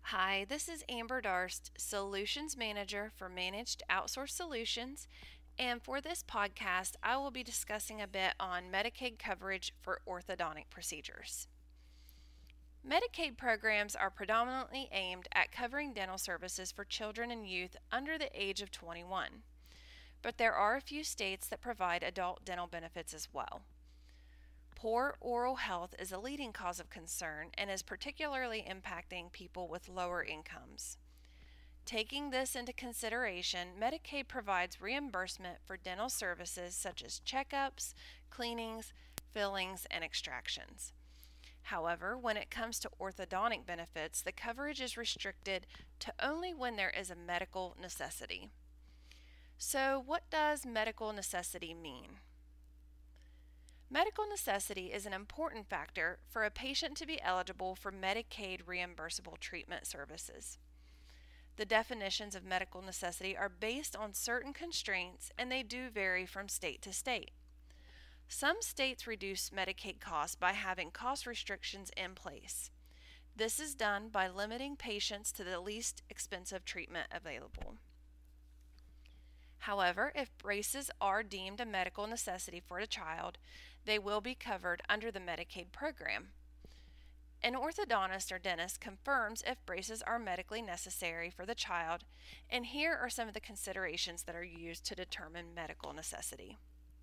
Hi, this is Amber Darst, Solutions Manager for Managed Outsource Solutions, and for this podcast, I will be discussing a bit on Medicaid coverage for orthodontic procedures. Medicaid programs are predominantly aimed at covering dental services for children and youth under the age of 21, but there are a few states that provide adult dental benefits as well. Poor oral health is a leading cause of concern and is particularly impacting people with lower incomes. Taking this into consideration, Medicaid provides reimbursement for dental services such as checkups, cleanings, fillings, and extractions. However, when it comes to orthodontic benefits, the coverage is restricted to only when there is a medical necessity. So, what does medical necessity mean? Medical necessity is an important factor for a patient to be eligible for Medicaid reimbursable treatment services. The definitions of medical necessity are based on certain constraints and they do vary from state to state. Some states reduce Medicaid costs by having cost restrictions in place. This is done by limiting patients to the least expensive treatment available. However, if braces are deemed a medical necessity for the child, they will be covered under the Medicaid program. An orthodontist or dentist confirms if braces are medically necessary for the child, and here are some of the considerations that are used to determine medical necessity.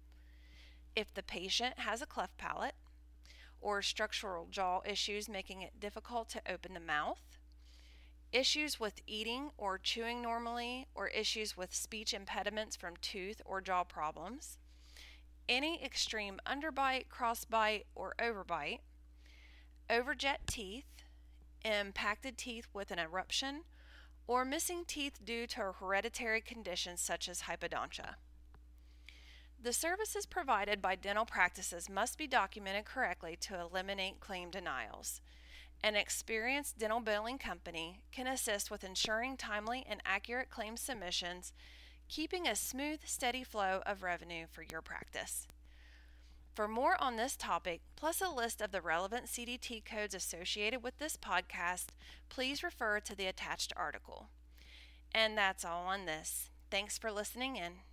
If the patient has a cleft palate, or structural jaw issues making it difficult to open the mouth, issues with eating or chewing normally, or issues with speech impediments from tooth or jaw problems, any extreme underbite, crossbite, or overbite, overjet teeth, impacted teeth with an eruption, or missing teeth due to hereditary conditions such as hypodontia. The services provided by dental practices must be documented correctly to eliminate claim denials. An experienced dental billing company can assist with ensuring timely and accurate claim submissions, keeping a smooth, steady flow of revenue for your practice. For more on this topic, plus a list of the relevant CDT codes associated with this podcast, please refer to the attached article. And that's all on this. Thanks for listening in.